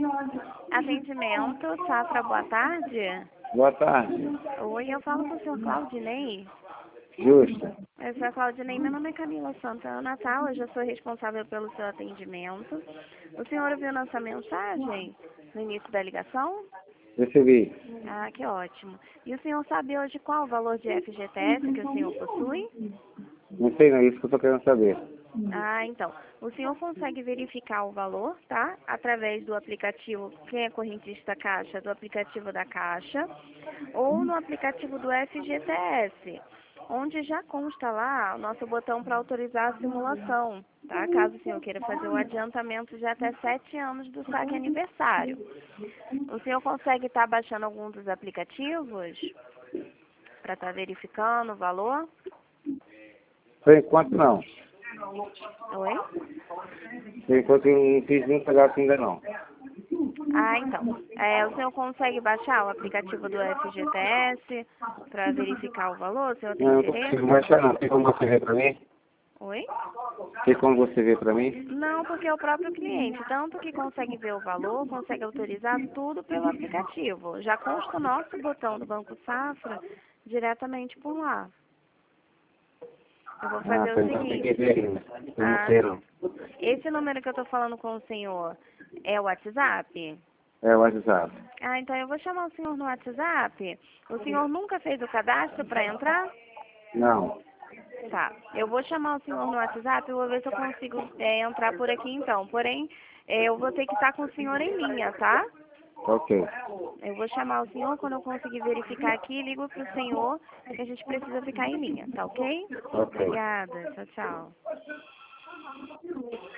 Atendimento, Safra, boa tarde. Boa tarde. Oi, eu falo com o senhor Claudinei. Justo. Eu sou a Claudinei, meu nome é Camila Santana Natal, eu já sou responsável pelo seu atendimento. O senhor ouviu nossa mensagem no início da ligação? Recebi. Ah, que ótimo. E o senhor sabe hoje qual o valor de FGTS que o senhor possui? Não sei, não é isso que eu estou querendo saber. Ah, então. O senhor consegue verificar o valor, tá? Através do aplicativo, quem é correntista Caixa, do aplicativo da Caixa, ou no aplicativo do FGTS, onde já consta lá o nosso botão para autorizar a simulação, tá? Caso o senhor queira fazer o adiantamento de até 7 anos do saque aniversário. O senhor consegue estar baixando algum dos aplicativos para estar verificando o valor? Por enquanto, não. Oi? Por enquanto, eu não fiz nenhum cadastro ainda, não. Ah, então. O senhor consegue baixar o aplicativo do FGTS para verificar o valor? O senhor tem Não, não interesse? consigo baixar, não. Tem como você ver para mim? Oi? Tem como você ver para mim? Não, porque é o próprio cliente, tanto que consegue ver o valor, consegue autorizar tudo pelo aplicativo. Já consta o nosso botão do Banco Safra diretamente por lá. Eu vou fazer o Então tem que seguinte. ver ainda. Eu não sei, não. Esse número que eu estou falando com o senhor é o WhatsApp? É o WhatsApp. Ah, então eu vou chamar o senhor no WhatsApp. O senhor nunca fez o cadastro para entrar? Não. Tá. Eu vou chamar o senhor no WhatsApp e vou ver se eu consigo entrar por aqui então. Porém, eu vou ter que estar com o senhor em linha, tá? Ok. Eu vou chamar o senhor, quando eu conseguir verificar aqui, ligo para o senhor que a gente precisa ficar em linha, tá ok? Ok. Obrigada. Tchau, tchau.